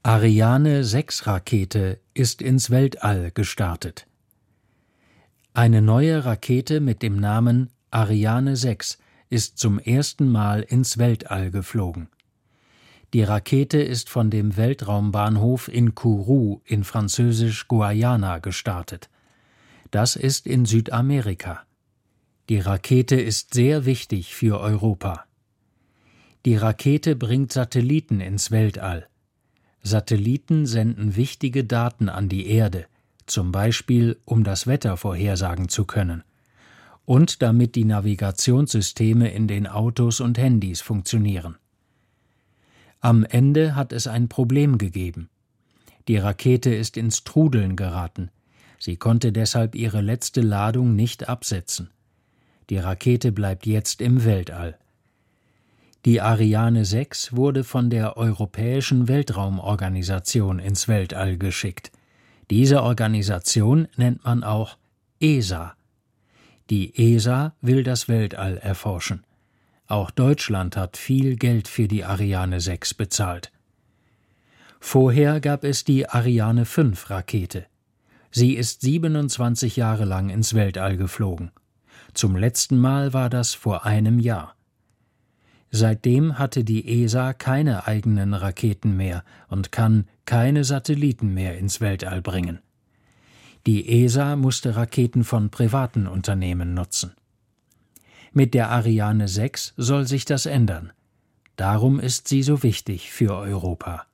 Ariane-6-Rakete ist ins Weltall gestartet. Eine neue Rakete mit dem Namen Ariane 6 ist zum ersten Mal ins Weltall geflogen. Die Rakete ist von dem Weltraumbahnhof in Kourou in Französisch-Guayana gestartet. Das ist in Südamerika. Die Rakete ist sehr wichtig für Europa. Die Rakete bringt Satelliten ins Weltall. Satelliten senden wichtige Daten an die Erde, zum Beispiel um das Wetter vorhersagen zu können und damit die Navigationssysteme in den Autos und Handys funktionieren. Am Ende hat es ein Problem gegeben. Die Rakete ist ins Trudeln geraten. Sie konnte deshalb ihre letzte Ladung nicht absetzen. Die Rakete bleibt jetzt im Weltall. Die Ariane 6 wurde von der Europäischen Weltraumorganisation ins Weltall geschickt. Diese Organisation nennt man auch ESA. Die ESA will das Weltall erforschen. Auch Deutschland hat viel Geld für die Ariane 6 bezahlt. Vorher gab es die Ariane 5 Rakete. Sie ist 27 Jahre lang ins Weltall geflogen. Zum letzten Mal war das vor einem Jahr. Seitdem hatte die ESA keine eigenen Raketen mehr und kann keine Satelliten mehr ins Weltall bringen. Die ESA musste Raketen von privaten Unternehmen nutzen. Mit der Ariane 6 soll sich das ändern. Darum ist sie so wichtig für Europa.